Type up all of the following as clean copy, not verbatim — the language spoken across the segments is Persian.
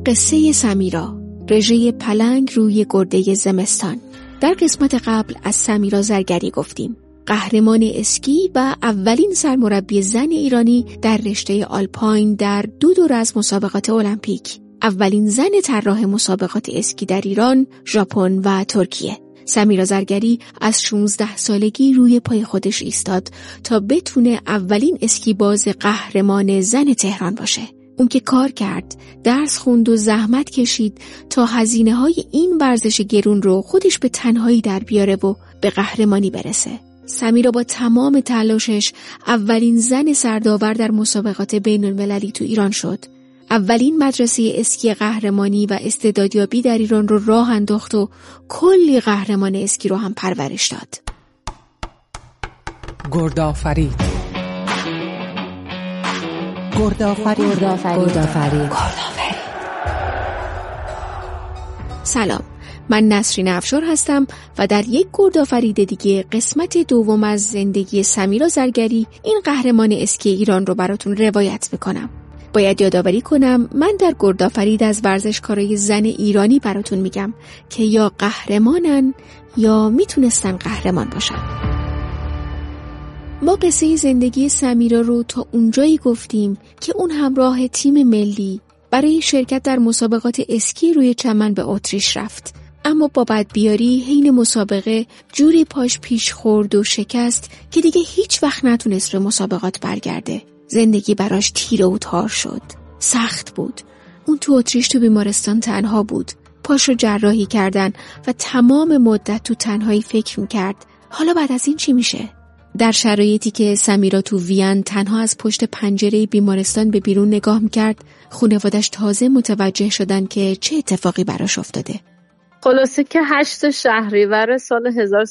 قصه سمیرا، رژه پلنگ روی گرده زمستان. در قسمت قبل از سمیرا زرگری گفتیم، قهرمان اسکی و اولین سرمربی زن ایرانی در رشته آلپاین در 2 دور از مسابقات المپیک، اولین زن طراح مسابقات اسکی در ایران، ژاپن و ترکیه. سمیرا زرگری از 16 سالگی روی پای خودش ایستاد تا بتونه اولین اسکی باز قهرمان زن تهران باشه. اون که کار کرد، درس خوند و زحمت کشید تا هزینه‌های این ورزش گرون رو خودش به تنهایی در بیاره و به قهرمانی برسه. سمیرا با تمام تلاشش اولین زن سرداور در مسابقات بین‌المللی تو ایران شد. اولین مدرسه اسکی قهرمانی و استعدادیابی در ایران رو راه انداخت و کلی قهرمان اسکی رو هم پرورش داد. گردآفرید. سلام، من نسرین افشار هستم و در یک گردآفرید دیگه قسمت دوم از زندگی سمیرا زرگری، این قهرمان اسکی ایران رو براتون روایت میکنم. باید یادآوری کنم من در گردآفرید از ورزشکارای زن ایرانی براتون میگم که یا قهرمانن یا میتونستن قهرمان باشن. ما قصه زندگی سمیرا رو تا اونجایی گفتیم که اون همراه تیم ملی برای شرکت در مسابقات اسکی روی چمن به اتریش رفت، اما با بدبیاری حین مسابقه جوری پاش پیش خورد و شکست که دیگه هیچ وقت نتونست به مسابقات برگرده. زندگی براش تیره و تار شد. سخت بود. اون تو اتریش تو بیمارستان تنها بود. پاش رو جراحی کردن و تمام مدت تو تنهایی فکر میکرد حالا بعد از این چی میشه؟ در شرایطی که سمیرا تو وین تنها از پشت پنجره بیمارستان به بیرون نگاه میکرد، خانواده‌اش تازه متوجه شدن که چه اتفاقی براش افتاده. خلاصه که 8 شهریور سال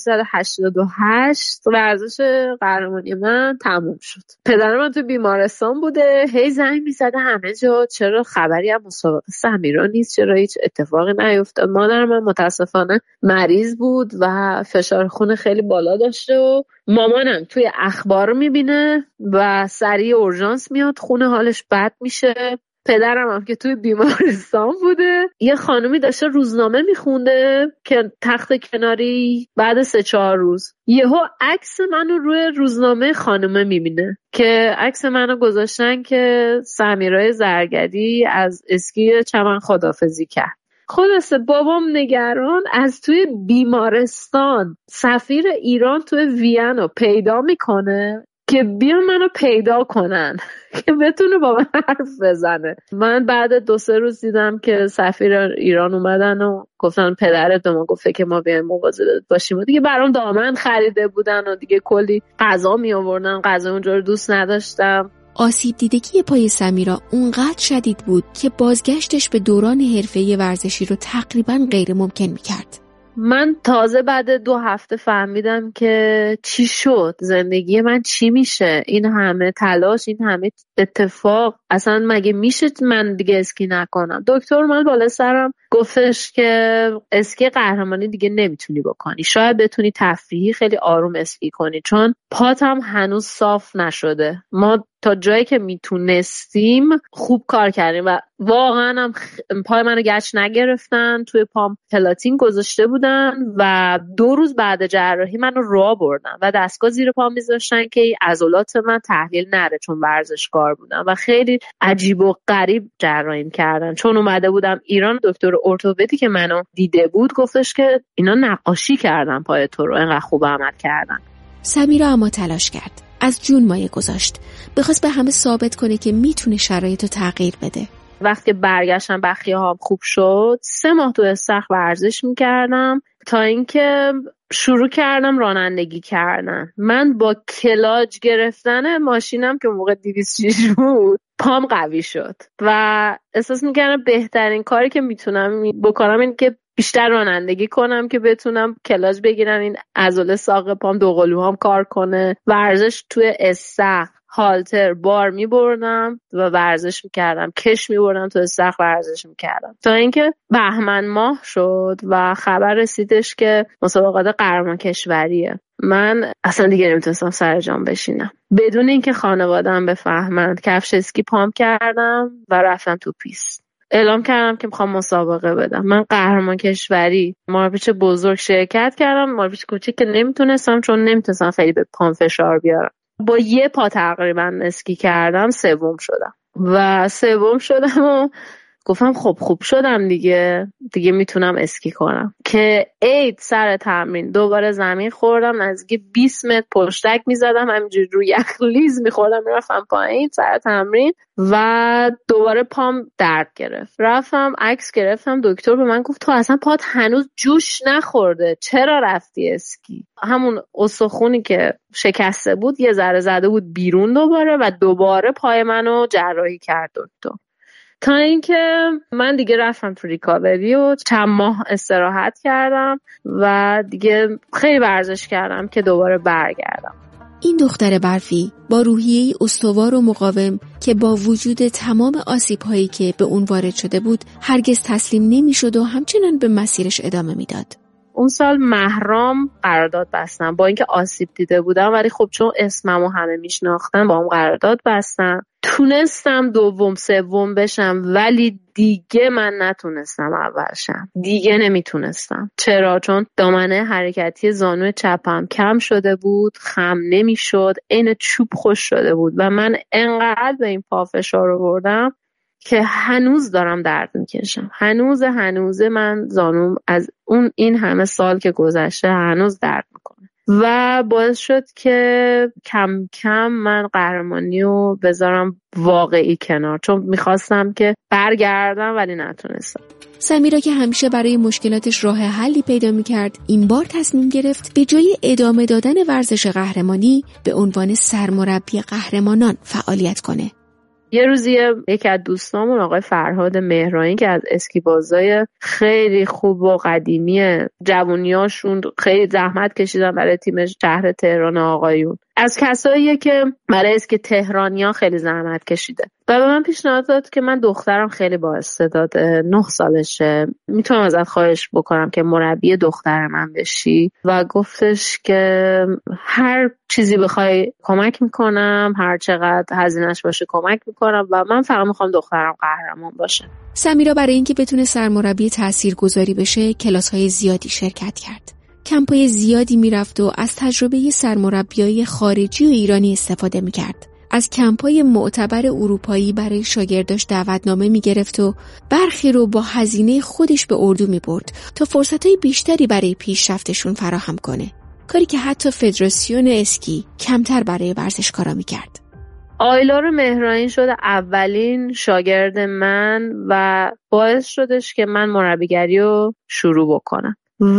1388 ورزش قهرمانی من تموم شد. پدر من تو بیمارستان بوده، هی زنگ میزده همه جا چرا خبری از مسابقه سمیرا نیست، چرا هیچ اتفاقی نیفتاد. مادر من متاسفانه مریض بود و فشار خون خیلی بالا داشته و مامانم توی اخبار میبینه و سریع اورژانس میاد، خون حالش بد میشه. پدرم هم که توی بیمارستان بوده، یه خانومی داشته روزنامه میخونده که تخت کناری، بعد 3-4 روز یهو عکس منو روی روزنامه خانومه میبینه که عکس منو گذاشتن که سمیرای زرگری از اسکی چمن خداحافظی کرد. خلاصه بابام نگران از توی بیمارستان سفیر ایران توی وین رو پیدا میکنه که بیان منو پیدا کنن که بتونه با من حرف بزنه. من بعد 2-3 روز دیدم که سفیر ایران اومدن و گفتن پدرت به ما گفته که ما بیایم مواظب باشیم و دیگه برام دامن خریده بودن و دیگه کلی غذا می آوردن. غذا اونجا رو دوست نداشتم. آسیب دیدگی پای سمیرا اونقدر شدید بود که بازگشتش به دوران حرفه‌ای ورزشی رو تقریباً غیر ممکن می‌کرد. من تازه بعد 2 هفته فهمیدم که چی شد، زندگی من چی میشه، این همه تلاش، این همه اتفاق، اصلا مگه میشه من دیگه اسکی نکنم؟ دکتر من بالا سرم گفتش که اسکی قهرمانی دیگه نمیتونی بکنی، شاید بتونی تفریحی خیلی آروم اسکی کنی چون پات هم هنوز صاف نشده. ما تا جایی که میتونستیم خوب کار کردیم و واقعا هم پای منو گچ نگرفتن، توی پام پلاتین گذاشته بودن و 2 روز بعد جراحی منو راه بردن و دستگاه زیر پام میذاشتن که عضلات من تحلیل نره چون ورزشکار بودم و خیلی عجیب و غریب جراحیم کردن. چون اومده بودم ایران، دکتر ارتوپدی که منو دیده بود گفتش که اینا نقاشی کردن پای تو رو، اینقدر خوب عمل کردن. سمیرا اما تلاش کرد. از جون مایه گذاشت. بخواست به همه ثابت کنه که میتونه شرایطو تغییر بده. وقتی برگشتم بخیه‌هام خوب شد، 3 ماه تو استخر ورزش میکردم تا اینکه شروع کردم رانندگی کردن. من با کلاج گرفتن ماشینم که موقع 206 بود پام قوی شد و احساس میکردم بهترین کاری که میتونم بکنم این که بیشتر رانندگی کنم که بتونم کلاج بگیرم، این عضله ساق پام، دوقلوهام کار کنه. ورزش توی استخر، هالتر، بار میبردم و ورزش میکردم، کش میبردم تو استخر ورزش میکردم تا اینکه بهمن ماه شد و خبر رسیدش که مسابقات قهرمان کشوریه. من اصلا دیگه نمیتونستم سر جام بشینم. بدون اینکه خانواده‌ام بفهمند کفش اسکی پام کردم و رفتم تو پیست. اعلام کردم که میخوام مسابقه بدم. من قهرمان کشوری مارپیچ بزرگ شرکت کردم، مارپیچ کوچیک که نمیتونستم، چون نمیتونستم خیلی به پام فشار بیارم. با یه پا تقریبا اسکی کردم، سوم شدم و گفتم خب خوب شدم دیگه میتونم اسکی کنم. که عید سر تمرین دوباره زمین خوردم، نزدیک 20 متر پشتک میزدم، همینجوری روی یخلیز میخوردم، میرفتم پایین سر تمرین و دوباره پام درد گرفت. رفتم عکس گرفتم، دکتر به من گفت تو اصلا پات هنوز جوش نخورده، چرا رفتی اسکی؟ همون استخونی که شکسته بود یه ذره زده بود بیرون دوباره و دوباره پای منو جراحی کرد دکتر. تا اینکه من دیگه رفتم تو ریکاوری و چند ماه استراحت کردم و دیگه خیلی ورزش کردم که دوباره برگردم. این دختر برفی با روحیه‌ای استوار و مقاوم که با وجود تمام آسیب‌هایی که به اون وارد شده بود هرگز تسلیم نمی‌شد و همچنان به مسیرش ادامه میداد. اون سال مهرام قرارداد بستم، با اینکه آسیب دیده بودم ولی خب چون اسممو همه میشناختن با هم قرارداد بستم. تونستم دوم سوم بشم ولی دیگه من نتونستم اول شم، دیگه نمیتونستم. چرا؟ چون دامنه حرکتی زانو چپم کم شده بود، خم نمیشد، عین چوب خوش شده بود و من انقدر به این پا فشار آوردم که هنوز دارم درد میکشم. هنوز من زانوم از این همه سال که گذشته هنوز درد میکنه و باعث شد که کم کم من قهرمانی رو بذارم واقعی کنار، چون میخواستم که برگردم ولی نتونستم. سمیرا که همیشه برای مشکلاتش راه حلی پیدا میکرد، این بار تصمیم گرفت به جای ادامه دادن ورزش قهرمانی به عنوان سرمربی قهرمانان فعالیت کنه. یه روزی یکی از دوستامون آقای فرهاد مهرانی که از اسکیبازای خیلی خوب و قدیمی جوونیاشون خیلی زحمت کشیدن برای تیم شهر تهران آقایون، از کساییه که برای اسکی تهرانیان خیلی زحمت کشیده و به من پیشنهاد داد که من دخترم خیلی با استعداد 9 سالشه، میتونم ازت خواهش بکنم که مربی دختر من بشی و گفتش که هر چیزی بخوای کمک میکنم، هر چقدر هزینه‌اش باشه کمک میکنم و من فقط میخوام دخترم قهرمان باشه. سمیرا برای اینکه بتونه سرمربی تاثیرگذاری بشه کلاس‌های زیادی شرکت کرد. کمپای زیادی میرفت و از تجربه سرمربیای خارجی و ایرانی استفاده میکرد. از کمپای معتبر اروپایی برای شاگرداش دعوتنامه میگرفت و برخی رو با هزینه خودش به اردو میبرد تا فرصتهای بیشتری برای پیشرفتشون فراهم کنه. کاری که حتی فدراسیون اسکی کمتر برای ورزشکارا میکرد. آیلار مهرانی شده اولین شاگرد من و باعث شدش که من مربیگری رو شروع بکنم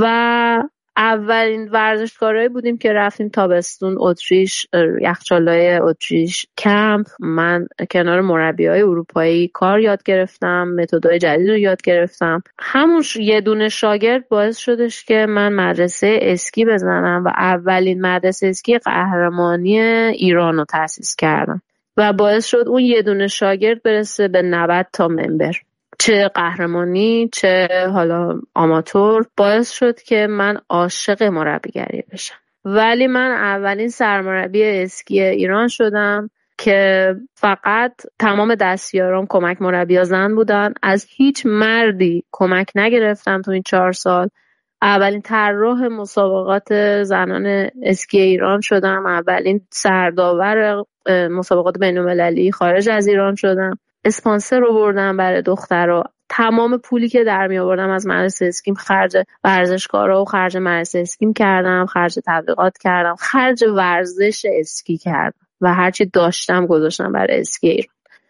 و اولین ورزشکارایی بودیم که رفتیم تابستون اتریش، یخچالای اتریش کمپ. من کنار مربیای اروپایی کار یاد گرفتم، متدهای جدید رو یاد گرفتم. همون یه دونه شاگرد باعث شدش که من مدرسه اسکی بزنم و اولین مدرسه اسکی قهرمانی ایران رو تأسیس کردم و باعث شد اون یه دونه شاگرد برسه به 90 تا ممبر، چه قهرمانی چه حالا آماتور. باعث شد که من عاشق مربیگری بشم. ولی من اولین سرمربی اسکی ایران شدم که فقط تمام دستیارام کمک مربی‌ها زن بودن. از هیچ مردی کمک نگرفتم تو این 4 سال. اولین طراح مسابقات زنان اسکی ایران شدم، اولین سرداور مسابقات بین‌المللی خارج از ایران شدم، اسپانسر رو بردم برای دخترها. تمام پولی که در می آوردم از مدرسه اسکیم خرج ورزشکارا و خرج مدرسه اسکیم کردم، خرج تبلیغات کردم، خرج ورزش اسکی کردم و هرچی داشتم گذاشتم برای اسکی ایران.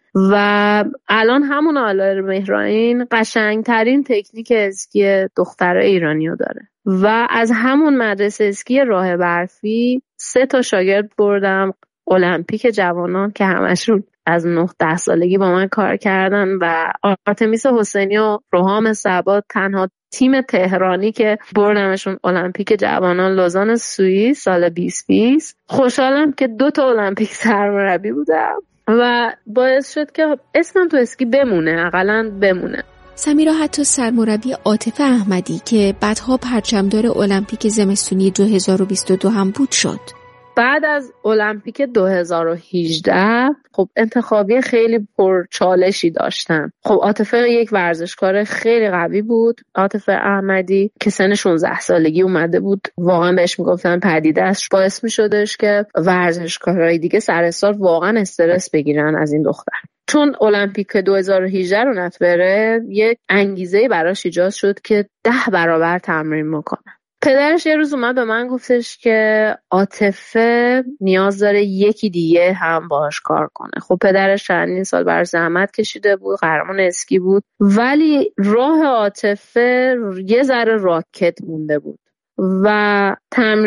و الان همون آیلار مهرانی قشنگترین تکنیک اسکی دخترای ایرانی رو داره و از همون مدرسه اسکی راه برفی 3 تا شاگرد بردم المپیک جوانان که همشون از 9-10 سالگی با من کار کردن و آرتمیس حسینی و روحام ثبات تنها تیم تهرانی که بردمشون المپیک جوانان لوزان سوئیس سال 2020. خوشحالم که 2 تا المپیک سرمربی بودم و باعث شد که اسمم تو اسکی بمونه، حداقل بمونه. سمیرا حتی سرمربی عاطف احمدی که بعدها پرچمدار المپیک زمستونی 2022 هم بود شد. بعد از المپیک 2018 خب انتخابی خیلی پرچالشی داشتن. خب عاطفه یک ورزشکار خیلی قوی بود، عاطفه احمدی که سن 16 سالگی اومده بود، واقعا بهش میگفتن پدیده‌اش، باعث میشدش که ورزشکارای دیگه سر سال واقعا استرس بگیرن از این دختر. چون المپیک 2018 رو نت بره، یک انگیزه براش ایجاد شد که 10 برابر تمرین میکنه. پدرش یه روز اومد به من گفتش که عاطفه نیاز داره یکی دیگه هم باهاش کار کنه. خب پدرش چندین سال براش زحمت کشیده بود، قهرمان اسکی بود، ولی راه عاطفه یه ذره راکت مونده بود و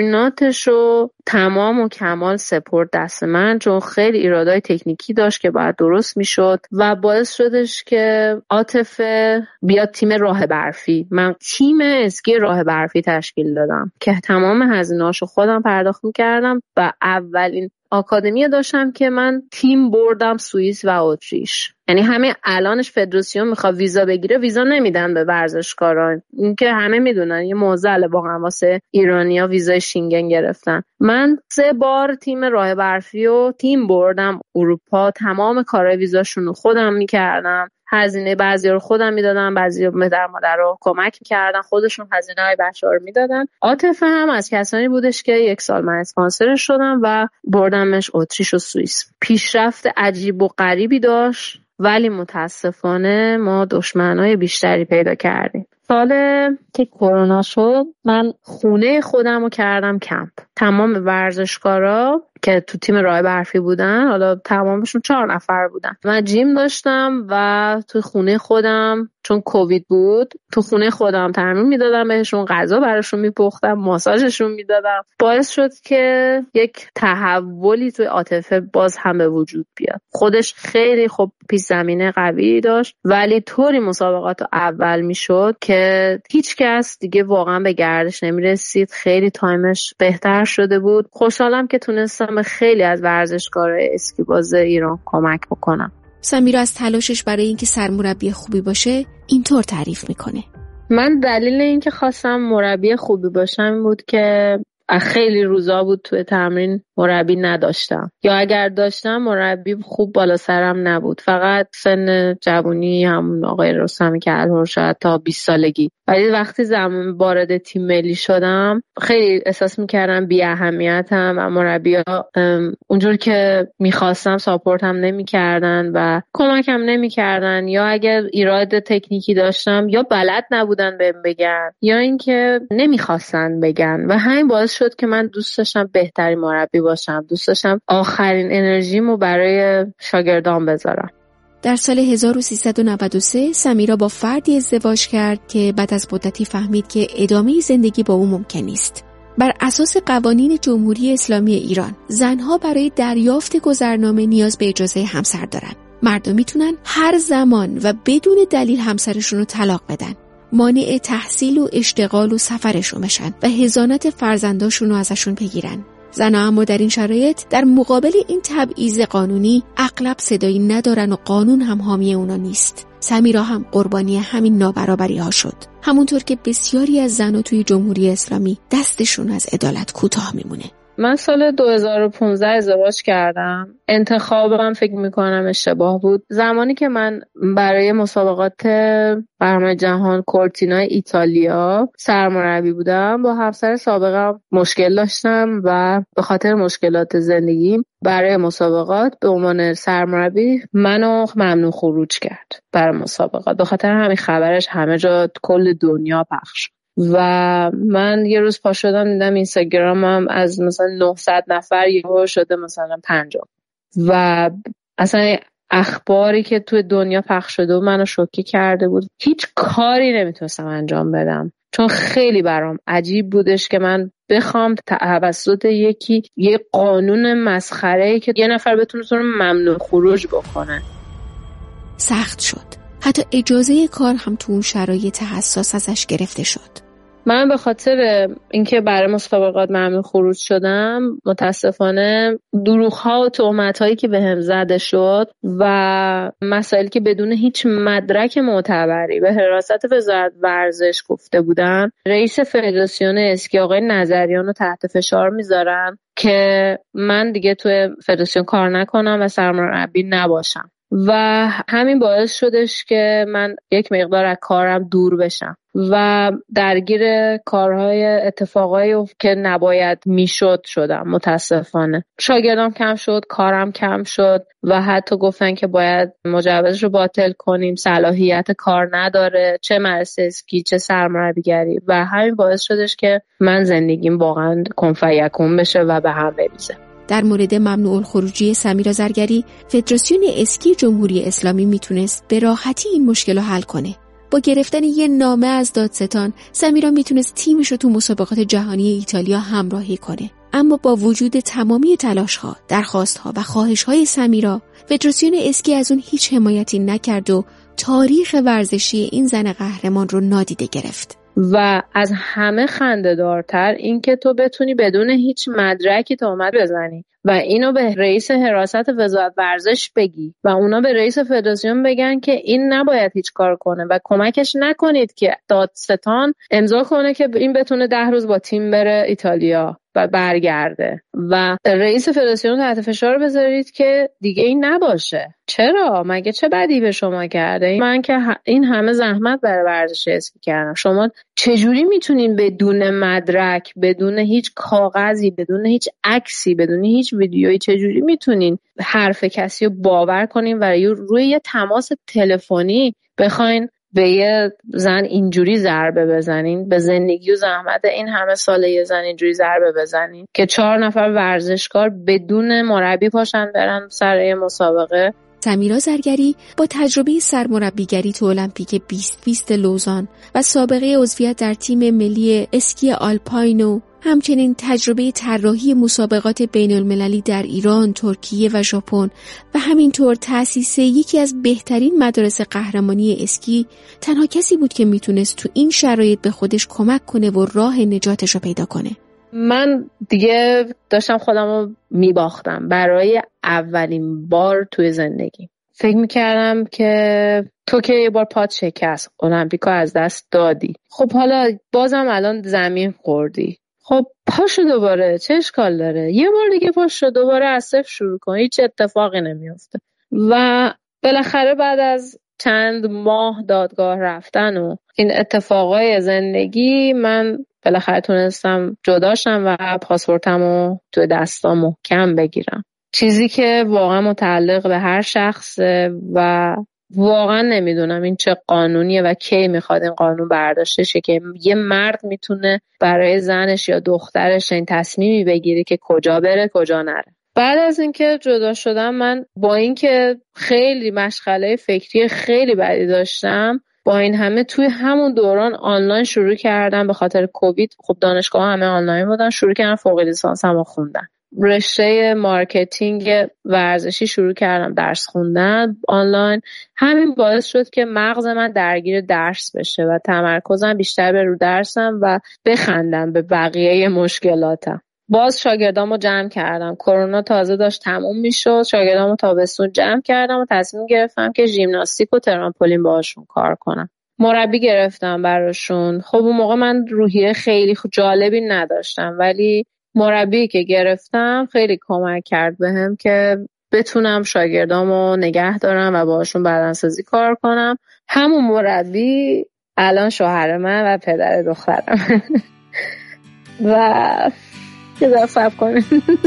تمریناتشو تمام و کمال سپورت دست من، چون خیلی ایرادای تکنیکی داشت که باید درست میشد و باعث شدش که عاطفه بیاد تیم راه برفی. من تیم اسکی راه برفی تشکیل دادم که تمام هزینه‌اشو خودم پرداخت میکردم و اولین آکادمی داشتم که من تیم بردم سوئیس و اتریش. یعنی همه الانش فدراسیون میخواد ویزا بگیره، ویزا نمیدن به ورزشکاران. این که همه میدونن یه معضله واقعا واسه ایرانیا ویزای شینگن گرفتن. من 3 بار تیم راه برفی و تیم بردم اروپا، تمام کارهای ویزاشون رو خودم میکردم، هزینه بعضی رو خودم میدادم، بعضی رو پدر مادر رو کمک میکردن، خودشون هزینه های بچه‌ها رو میدادن. عاطفه هم از کسانی بودش که 1 سال من اسپانسرش شدم و بردمش اتریش و سوئیس. پیشرفت عجیب و غریبی داشت، ولی متاسفانه ما دشمنای بیشتری پیدا کردیم. سال که کرونا شد من خونه خودم رو کردم کمپ. تمام ورزشکارا که تو تیم راه برفی بودن، حالا تمامشون 4 نفر بودن، من جیم داشتم و تو خونه خودم، چون کووید بود، تو خونه خودم تمرین میدادم بهشون، غذا براشون میپختم، ماساژشون میدادم. باعث شد که یک تحولی توی عاطفه باز هم به وجود بیاد. خودش خیلی خب پیش زمینه قوی داشت، ولی طوری مسابقات اول میشد که هیچ کس دیگه واقعا به گردش نمیرسید. خیلی تایمش بهتر شده بود. خوشحالم که تونستم به خیلی از ورزشکارای اسکی باز ایران کمک بکنم. سمیرا از تلاشش برای اینکه سرمربی خوبی باشه اینطور تعریف میکنه: من دلیل اینکه خواستم مربی خوبی باشم این بود که خیلی روزا بود توی تمرین مربی نداشتم، یا اگر داشتم مربی خوب بالا سرم نبود. فقط سن جوانی همون آقای رستمی که الان شاید تا 20 سالگی. ولی وقتی زمان وارد تیم ملی شدم خیلی احساس میکردم بی اهمیتم و مربی‌ها اونجور که میخواستم ساپورتم نمیکردن و کمکم نمیکردن، یا اگر ایراد تکنیکی داشتم یا بلد نبودن بهم بگن یا اینکه نمیخواستن بگن و همین باعث شد که من دوست داشتم بهترین مربی باشم. دوست داشتم آخرین انرژیمو برای شاگردان بذارم. در سال 1393 سمیرا با فردی ازدواج کرد که بعد از مدتی فهمید که ادامه زندگی با او ممکن نیست. بر اساس قوانین جمهوری اسلامی ایران، زنها برای دریافت گذرنامه نیاز به اجازه همسر دارن. مردم میتونن هر زمان و بدون دلیل همسرشون رو طلاق بدن، مانع تحصیل و اشتغال و سفرشون بشن و حضانت فرزنداشون رو ازشون بگیرن. زنها اما در این شرایط در مقابل این تبعیض قانونی اغلب صدایی ندارن و قانون هم حامی اونا نیست. سمیرا هم قربانی همین نابرابری ها شد، همونطور که بسیاری از زنها توی جمهوری اسلامی دستشون از عدالت کوتاه میمونه. من سال 2015 ازدواج کردم. انتخابم فکر میکنم اشتباه بود. زمانی که من برای مسابقات قهرمانی جهان کورتینا ایتالیا سرمربی بودم، با همسر سابقم مشکل داشتم و به خاطر مشکلات زندگی برای مسابقات به عنوان سرمربی منو ممنوع خروج کرد برای مسابقات. به خاطر همین خبرش همه جا کل دنیا پخش. و من یه روز پا شدم دیدم اینستاگرامم از مثلا 900 نفر یهو شده مثلا 50. و اصلا اخباری که توی دنیا پخش شده و منو شوکه کرده بود. هیچ کاری نمیتونستم انجام بدم، چون خیلی برام عجیب بودش که من بخوام توسط یه قانون مسخره‌ای که یه نفر بتونه ممنوع خروج بکنه. سخت شد. حتی اجازه کار هم تو اون شرایط حساس ازش گرفته شد. من به خاطر اینکه برای مسابقات ممنوع خروج شدم، متاسفانه دروغ‌ها و تهمت‌هایی که بهم زده شد و مسائلی که بدون هیچ مدرک معتبری به حراست وزارت ورزش گفته بودن، رئیس فدراسیون اسکی آقای نظریان رو تحت فشار میذارن که من دیگه توی فدراسیون کار نکنم و سرمربی نباشم و همین باعث شدش که من یک مقدار از کارم دور بشم و درگیر کارهای اتفاقایی که نباید میشد شدم. متاسفانه شاگردام کم شد، کارم کم شد و حتی گفتن که باید مجوزش رو باطل کنیم، صلاحیت کار نداره، چه مدرسه اسکی چه سرمربیگری، و همین باعث شدش که من زندگیم واقعا کن فیکون بشه و به هم بریزه. در مورد ممنوع الخروجی سمیرا زرگری، فدراسیون اسکی جمهوری اسلامی میتونست به راحتی این مشکل رو حل کنه. با گرفتن یه نامه از دادستان، سمیرا میتونست تیمش رو تو مسابقات جهانی ایتالیا همراهی کنه. اما با وجود تمامی تلاش‌ها، درخواست‌ها و خواهش‌های سمیرا، فدراسیون اسکی از اون هیچ حمایتی نکرد و تاریخ ورزشی این زن قهرمان رو نادیده گرفت. و از همه خنده‌دارتر این که تو بتونی بدون هیچ مدرکی تهمت بزنی و اینو به رئیس حراست وزارت ورزش بگی و اونا به رئیس فدراسیون بگن که این نباید هیچ کار کنه و کمکش نکنید که دادستان امضا کنه که این بتونه 10 روز با تیم بره ایتالیا و برگرده و رئیس فدراسیون تحت فشار بذارید که دیگه این نباشه. چرا؟ مگه چه بدی به شما کرده؟ من که این همه زحمت برای ورزش اسکی کردم، شما چجوری میتونین بدون مدرک، بدون هیچ کاغذی، بدون هیچ عکسی، بدون هیچ ویدیویی، چجوری میتونین حرف کسی رو باور کنین و روی یه تماس تلفنی بخواین به یه زن اینجوری ضربه بزنین، به زندگی و زحمت این همه ساله یه زن اینجوری ضربه بزنین که 4 نفر ورزشکار بدون مربی پاشن برن سر یه مسابقه. سمیرا زرگری با تجربه سرمربیگری تو المپیک 2020 لوزان و سابقه عضویت در تیم ملی اسکی آلپاین و همچنین تجربه طراحی مسابقات بین المللی در ایران، ترکیه و ژاپن و همینطور تأسیس یکی از بهترین مدارس قهرمانی اسکی، تنها کسی بود که میتونست تو این شرایط به خودش کمک کنه و راه نجاتش رو پیدا کنه. من دیگه داشتم خودم رو میباختم برای اولین بار توی زندگی. فکر میکردم که تو که یه بار پات شکست، المپیکو از دست دادی، خب حالا بازم الان زمین خوردی، خب پاشو دوباره، چه اشکال داره؟ یه بار دیگه پاشو دوباره از صفر شروع کن، هیچ اتفاقی نمیفته. و بالاخره بعد از چند ماه دادگاه رفتن و این اتفاقای زندگی، من بالاخره تونستم جداشم و پاسپورتمو توی دستام محکم بگیرم. چیزی که واقعا متعلق به هر شخصه و واقعا نمیدونم این چه قانونیه و کی میخواد این قانون برداشته شه که یه مرد میتونه برای زنش یا دخترش این تصمیمی بگیره که کجا بره کجا نره. بعد از اینکه جدا شدم، من با اینکه خیلی مشغله فکری خیلی بدی داشتم، با این همه توی همون دوران آنلاین شروع کردم. به خاطر کووید خب دانشگاه همه آنلاین بودن، شروع کردم فوق لیسانسمو خوندن. رشته مارکتینگ ورزشی شروع کردم درس خوندن آنلاین. همین باعث شد که مغز من درگیر درس بشه و تمرکزم بیشتر به رو درسم و بخندم به بقیه مشکلاتم. باز شاگردامو جمع کردم. کرونا تازه داشت تموم میشد. شاگردامو تابستون جمع کردم و تصمیم گرفتم که ژیمناستیک و ترامپولین باهاشون کار کنم. مربی گرفتم براشون. خب اون موقع من روحیه خیلی جالبی نداشتم، ولی مربی که گرفتم خیلی کمک کرد بهم که بتونم شاگردامو نگه دارم و باهاشون بدنسازی کار کنم. همون مربی الان شوهر من و پدر دخترم. و یه ذره صبر کنیم.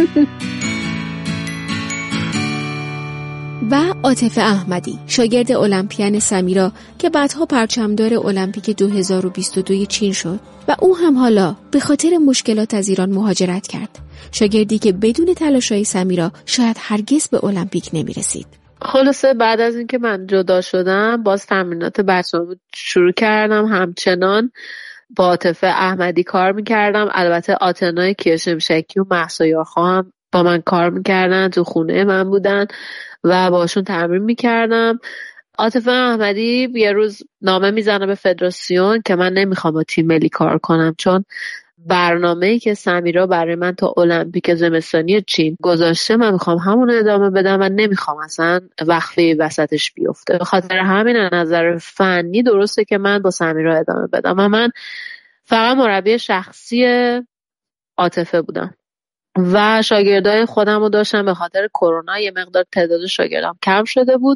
و عاطفه احمدی، شاگرد المپیان سمیرا که بعدها پرچمدار المپیک 2022 چین شد و او هم حالا به خاطر مشکلات از ایران مهاجرت کرد. شاگردی که بدون تلاش‌های سمیرا شاید هرگز به المپیک نمی‌رسید. خلاصه بعد از اینکه من جدا شدم، باز تمرینات بچه‌مو شروع کردم. همچنان با عاطفه احمدی کار می‌کردم. البته آتنای کیشمشکی و مهسا یارخوا هم با من کار می‌کردن، تو خونه من بودن و باشون تمرین می‌کردم. عاطفه احمدی یه روز نامه میزنه به فدراسیون که من نمیخوام با تیم ملی کار کنم، چون برنامه‌ای که سمیرا برای من تا المپیک زمستانی چین گذاشته من میخوام همون ادامه بدم و نمیخوام اصلا وقفه وسطش بیفته. به خاطر همین از نظر فنی درسته که من با سمیرا ادامه بدم و من فقط مربی شخصی عاطفه بودم و شاگردای خودم رو داشتم. به خاطر کرونا یه مقدار تعداد شاگردام کم شده بود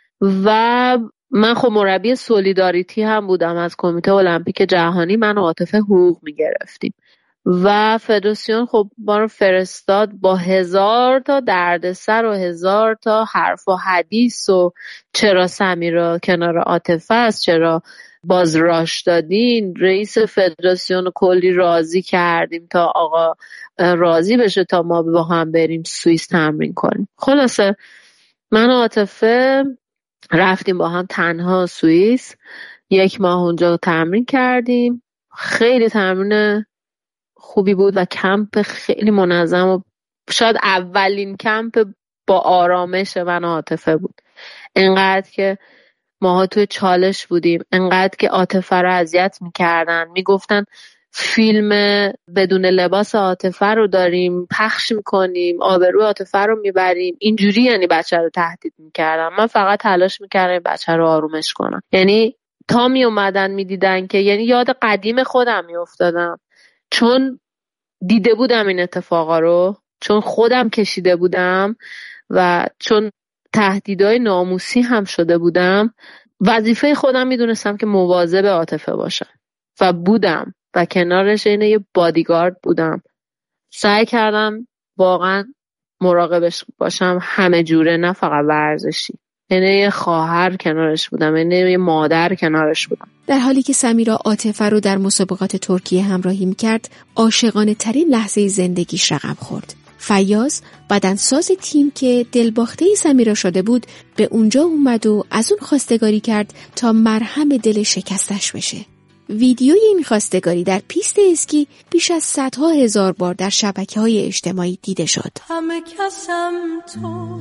و من خب مربی سولیداریتی هم بودم از کمیته المپیک جهانی. من و عاطفه حقوق میگرفتیم و فدراسیون خب ما رو فرستاد با 1000 تا دردسر و 1000 تا حرف و حدیث و چرا سمیرا کنار عاطفه است، چرا باز راش دادین. رئیس فدراسیون کلی راضی کردیم تا آقا راضی بشه تا ما با هم بریم سوئیس تمرین کنیم. خلاصه من و عاطفه رفتیم با هم تنها سوئیس، 1 ماه اونجا تمرین کردیم. خیلی تمرین خوبی بود و کمپ خیلی منظم و شاید اولین کمپ با آرامش من و عاطفه بود. انقدر که ماها توی چالش بودیم، انقدر که عاطفه رو اذیت میکردن، میگفتن فیلم بدون لباس عاطفه رو داریم پخش میکنیم، آبروی عاطفه رو میبریم، اینجوری یعنی بچه رو تهدید میکردن. من فقط تلاش میکردم بچه رو آرومش کنم. یعنی تا میومدن میدیدن که یعنی یاد قدیم خودم میافتادم، چون دیده بودم این اتفاقا رو، چون خودم کشیده بودم و چون تهدیدهای ناموسی هم شده بودم. وظیفه خودم میدونستم که مواظب عاطفه باشم و بودم و کنارش اینه یه بادیگارد بودم. سعی کردم واقعا مراقبش باشم همه جوره، نه فقط ورزشی. اینه یه خواهر کنارش بودم، اینه یه مادر کنارش بودم. در حالی که سمیرا عاطفه رو در مسابقات ترکیه همراهی می‌کرد، عاشقانه ترین لحظه زندگیش رقم خورد. فیاض، بدنساز تیم که دلباخته سمیرا شده بود، به اونجا اومد و از اون خواستگاری کرد تا مرهم دل شکستش بشه. ویدیوی این خواستگاری در پیست اسکی بیش از 100,000 بار در شبکه‌های اجتماعی دیده شد. همه کسم تو،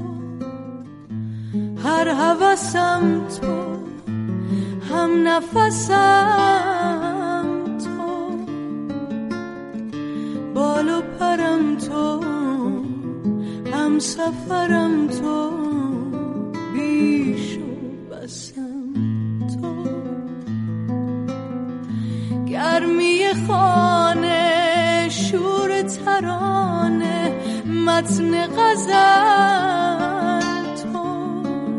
هر هوسم تو، هم نفسم تو، بال و پرم تو، هم سفرم تو، بیش و بسم تو. گرمی خانه، شور ترانه، متن غزل تو،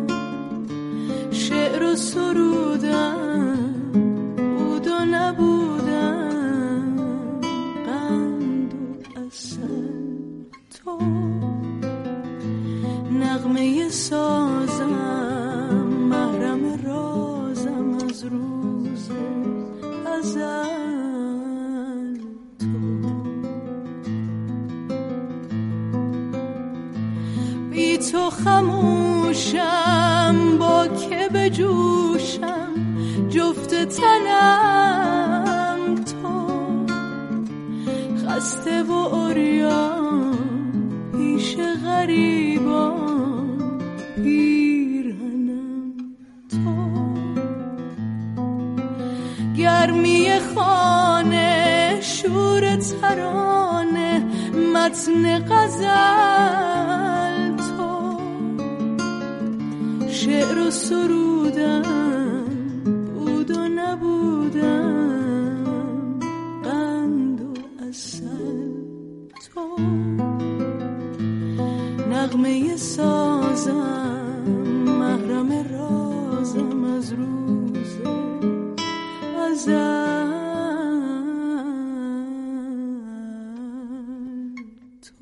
شعر و سرودم بود و نبودم، قند و عسل تو. نغمه سازم، محرم رازم از روز ازل تو. بی تو خموشم، با که بجوشم، جفت تنم تو. خسته و عریان پیش غریبان، پیرهنم تو. گرمی خانه، شور ترانه، متن غزل تو، شعر و سرودم بود و نبودم، قند و عسل تو. نغمه سازم، محرم رازم از روز ازل تو.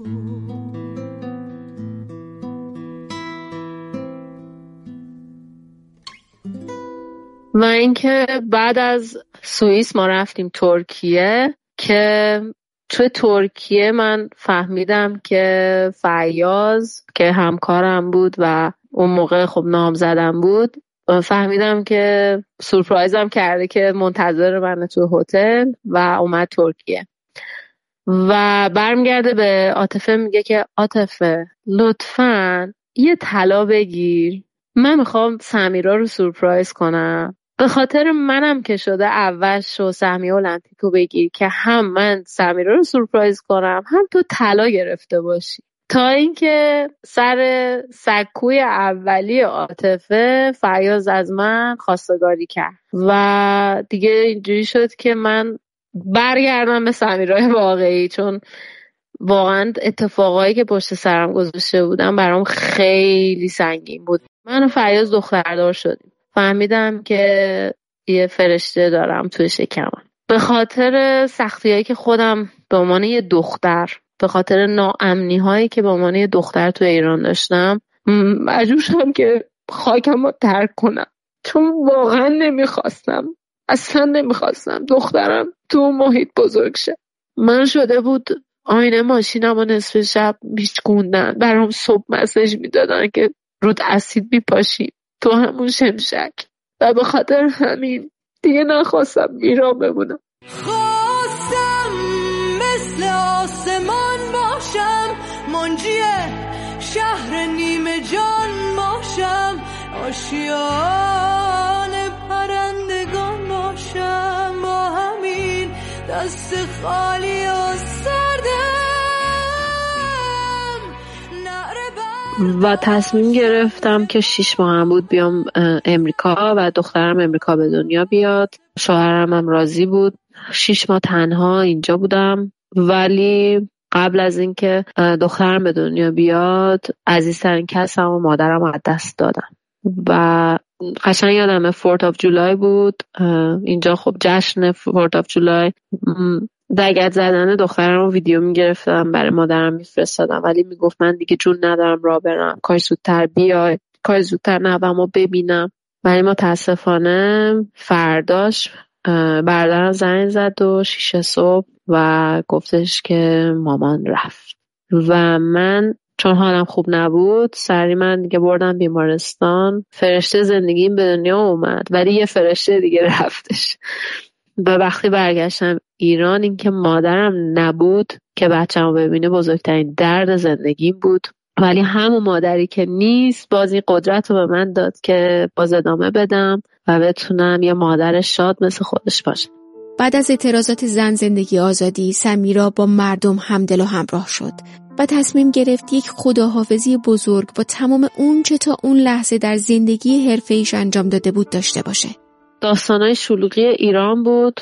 و اینکه بعد از سوئیس ما رفتیم ترکیه، که توی ترکیه من فهمیدم که فیاض که همکارم بود و اون موقع خب نام زدم بود، فهمیدم که سورپرایزم کرده که منتظر منه تو هتل و اومد ترکیه و برمیگرده به عاطفه میگه که عاطفه لطفاً یه طلا بگیر، من میخوام سمیرا رو سورپرایز کنم، به خاطر منم که شده اول شو سهمیه المپیکو بگیر که هم من سمیرا رو سورپرایز کنم هم تو طلا گرفته باشی. تا اینکه سر سکوی اولی عاطفه فیاض از من خواستگاری کرد و دیگه اینجوری شد که من برگردم به سمیرای واقعی، چون واقعا اتفاقایی که پشت سرم گذاشته بودم برام خیلی سنگین بود. من و فیاض دختردار شدیم، فهمیدم که یه فرشته دارم توی شکمم. به خاطر سختیایی که خودم به عنوان یه دختر، به خاطر ناامنی هایی که به عنوان یه دختر توی ایران داشتم، مجبور شدم که خاکم رو ترک کنم، چون واقعا نمیخواستم، اصلا نمیخواستم دخترم تو محیط بزرگ شه. من شده بود آینه ماشینم و نصف شب میشکوندن، برام صبح مسیج میدادن که رود اسید میپاشی تو همون شمشک، و به خاطر همین دیگه نخواستم ایران بمونم. خواستم مثل آسمان باشم، منجی شهر نیمه جان باشم، آشیان پرندگان باشم، با همین دست خالی و سردم. و تصمیم گرفتم که 6 ماه هم بود بیام امریکا و دخترم امریکا به دنیا بیاد. شوهرم هم راضی بود. 6 ماه تنها اینجا بودم، ولی قبل از اینکه دخترم به دنیا بیاد عزیزترین کسم و مادرم رو از دست دادم. و قشنگ یادمه 4th of July بود اینجا، خب جشن 4th of July، دگت زدن دخترم رو ویدیو میگرفتم برای مادرم میفرستادم، ولی میگفت من دیگه جون ندارم راه برم، کاش زودتر بیای، کاش زودتر نوامو ببینم. ولی متاسفانه فرداش برادرم زنگ زد و 6 صبح و گفتش که مامان رفت. و من چون حالم خوب نبود سری من دیگه بردم بیمارستان. فرشته زندگیم به دنیا اومد ولی یه فرشته دیگه رفتش. و وقتی برگشتم ایران اینکه مادرم نبود که بچه‌مو ببینه بزرگترین درد زندگیم بود. ولی همون مادری که نیست باز این قدرت رو به من داد که باز ادامه بدم و بتونم یه مادر شاد مثل خودش باشم. بعد از اعتراضات زن زندگی آزادی، سمیرا با مردم همدل و همراه شد و تصمیم گرفت یک خداحافظی بزرگ با تمام اون چه تا اون لحظه در زندگی حرفه‌ایش انجام داده بود داشته باشه. داستانای شلوغی ایران بود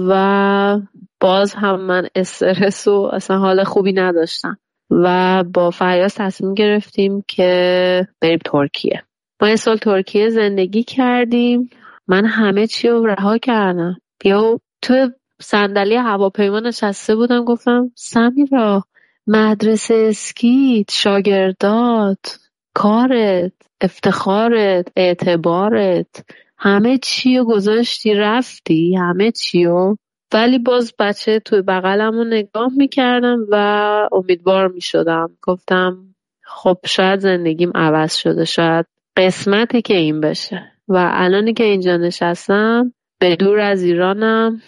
و باز هم من استرس و اصلا حال خوبی نداشتم و با فیاض تصمیم گرفتیم که بریم ترکیه. ما یه سال ترکیه زندگی کردیم. من همه چی رو رها کردم. یا تو صندلی هواپیما نشسته بودم گفتم سمیرا، مدرسه اسکیت، شاگردات، کارت، افتخارت، اعتبارت، همه چی رو گذاشتی رفتی، همه چی رو. ولی باز بچه توی بغلم رو نگاه میکردم و امیدوار میشدم. گفتم خب شاید زندگیم عوض شده، شاید قسمتی که این بشه. و الانی که اینجا نشستم به دور از ایرانم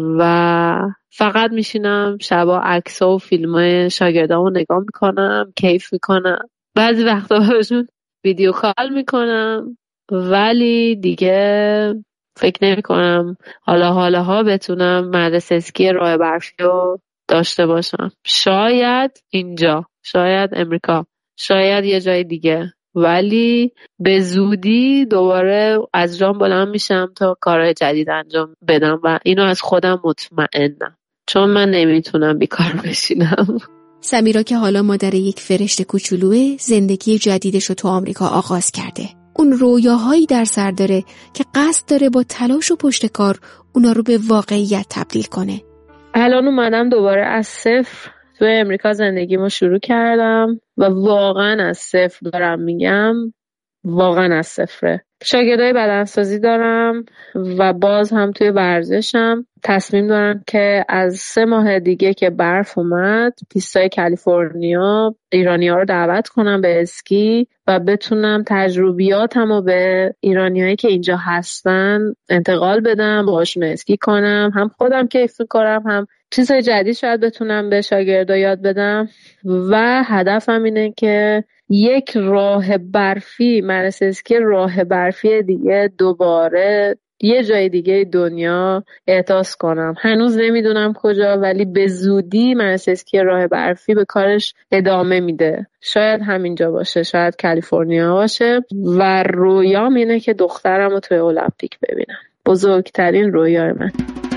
و فقط میشینم شبا عکس‌ها و فیلم‌های شاگردامو نگاه میکنم، کیف میکنم، بعضی وقتا باشون ویدیو کال میکنم، ولی دیگه فکر نمی کنم حالاها بتونم مدرسه اسکی راه برفی رو داشته باشم. شاید اینجا، شاید امریکا، شاید یه جای دیگه، ولی به زودی دوباره از جام بلند میشم تا کارهای جدید انجام بدم و اینو از خودم مطمئنم، چون من نمیتونم بیکار بشینم. سمیرا که حالا مادر یک فرشته کوچولوه، زندگی جدیدش رو تو آمریکا آغاز کرده. اون رویاهایی در سر داره که قصد داره با تلاش و پشتکار اونا رو به واقعیت تبدیل کنه. الان اومدم دوباره از صفر تو امریکا زندگیمو شروع کردم و واقعا از صفر دارم میگم، واقعا از صفره. شاگردای بدنسازی دارم و باز هم توی ورزشم. تصمیم دارم که از 3 ماه دیگه که برف اومد پیستای کالیفرنیا ایرانی‌ها رو دعوت کنم به اسکی و بتونم تجربیاتمو به ایرانیایی که اینجا هستن انتقال بدم، باهاشون اسکی کنم، هم خودم کیف کنم، هم چیزهای جدید شاید بتونم به شاگردا یاد بدم. و هدفم اینه که یک راه برفی، مراسم اسکی راه برفی دیگه دوباره یه جای دیگه دنیا احساس کنم. هنوز نمیدونم کجا، ولی به زودی مراسم اسکی راه برفی به کارش ادامه میده. شاید همینجا باشه، شاید کالیفرنیا باشه و رویام اینه که دخترم رو توی المپیک ببینم. بزرگترین رویای من.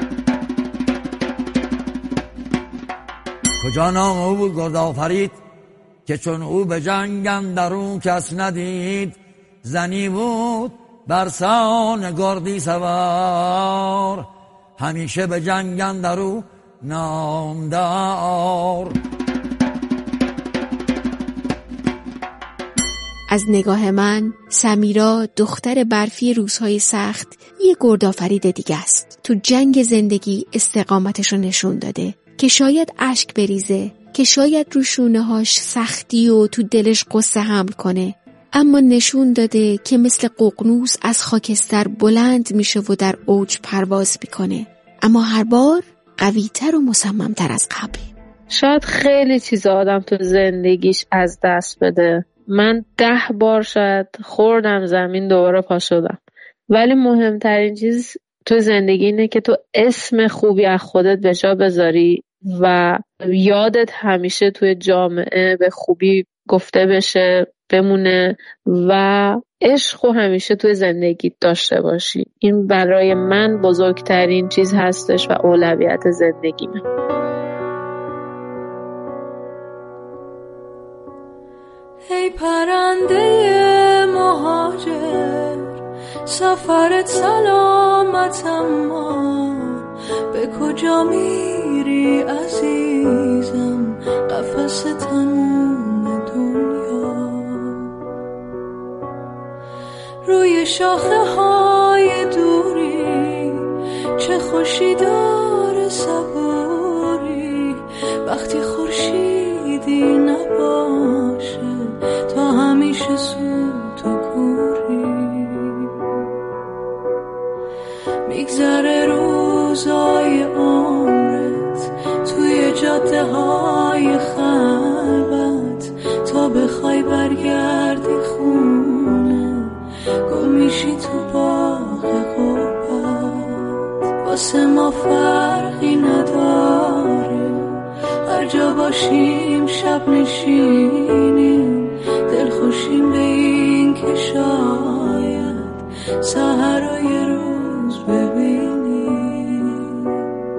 کجا نام او بود گرد آفرید که چون او به جنگ اندرون کس ندید. زنی بود برسان گردی سوار همیشه به جنگ اندرون نامدار. از نگاه من سمیرا دختر برفی روزهای سخت یه گردآفرید دیگه است. تو جنگ زندگی استقامتشو نشون داده که شاید اشک بریزه، که شاید رو شونه‌هاش سختی و تو دلش قصه حمل کنه، اما نشون داده که مثل ققنوس از خاکستر بلند میشه و در اوج پرواز میکنه، اما هر بار قوی‌تر و مصمم‌تر از قبل. شاید خیلی چیزا آدم تو زندگیش از دست بده. من 10 بار شاید خوردم زمین دوباره پا شدم، ولی مهمترین چیز تو زندگی اینه که تو اسم خوبی از خودت به جا بذاری و یادت همیشه توی جامعه به خوبی گفته بشه، بمونه و عشقو همیشه توی زندگیت داشته باشی. این برای من بزرگترین چیز هستش و اولویت زندگیمه. ای پرنده مهاجر سفرت سلامت، اما به کجا میری عزیزم؟ قفس تموم دنیا روی شاخه های دوری، چه خوشی داره صبوری وقتی خورشیدی نباشه تا همیشه سوت و کوری. میگذره روزای عمرت توی جاده های خلوت، تا بخوای برگردی خونه گم میشی تو باغ غربت. واسه ما فرقی نداره هر جا باشیم، شب نشینیم دلخوشیم به این که شاید سحرای روز ببینیم.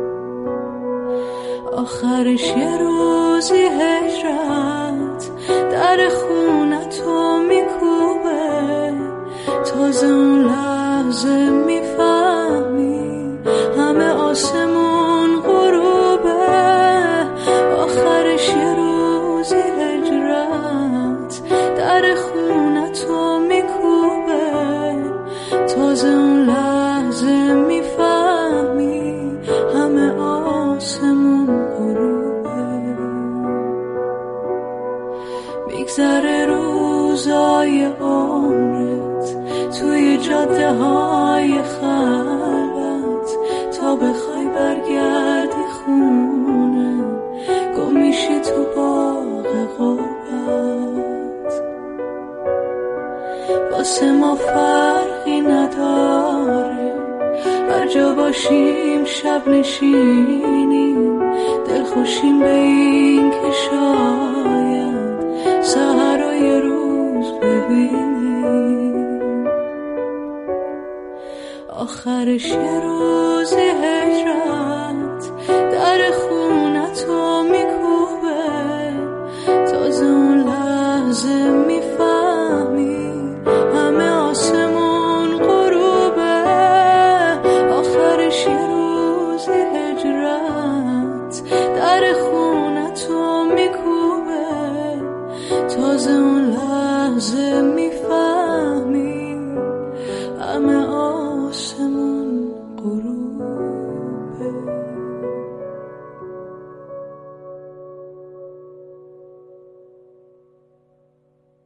آخرش یه روزی هجرت در خونتو میکوبه، تازه اون لحظه میفهمی همه آسمون غروبه. آخرش یه روزی هجرت در خونتو میکوبه، تازه اون لحظه میفهمی همه آسمون غروبه. میگذره روزای عمرت توی جاده های خلوت، تا بخوای برگردی خونه گم میشی تو باغ غربت. واسه ما فرقی نداره هر جا باشیم، شب نشینیم دلخوشیم به این که شاید سحرای روز ببینیم. آخرش یه روزی هجرت در خونتو میکوبه، تازه اون لحظه